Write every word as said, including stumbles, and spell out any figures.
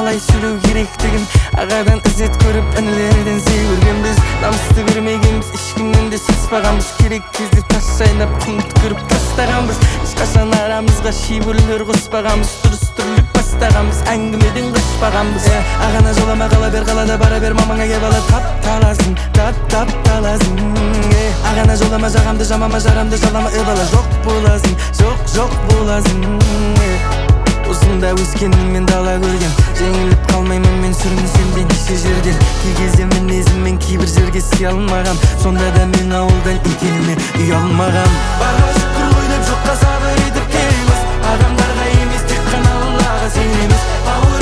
қалай сөйлеу керектігін ағадан ізет көріп інілерден сый көргенбіз. Намысты бермегенбіз, ешкімнен де саспағанбыз. Керек кезде тас жайнап құм түкіріп тастағанбыз. Ешқашан арамызға шибірлер қоспағанбыз. Дұрыс түрлік бастағанбыз, әңгімеден қашпағанбыз. Ағана жолама қала бер, қалада бара бер, мамаңа кеп ала тап таласың, тап тап таласың. Ағана жолама жағамды, жамама жарамды, жалама ебала жоқ боласың, жоқ жоқ боласың. Осында өскеніммен дала көрген, жеңіліп қалмаймын мен сүрінсем де неше жерден. Кей кезде мінезіммен кейбір жерге сый алмаған, сонда да мен ауылдан екеніме ұялмаған. Барға шүкір ғой деп жоққа сабыр етіп келеміз, адамдарға емес тек қана Аллаға сенеміз.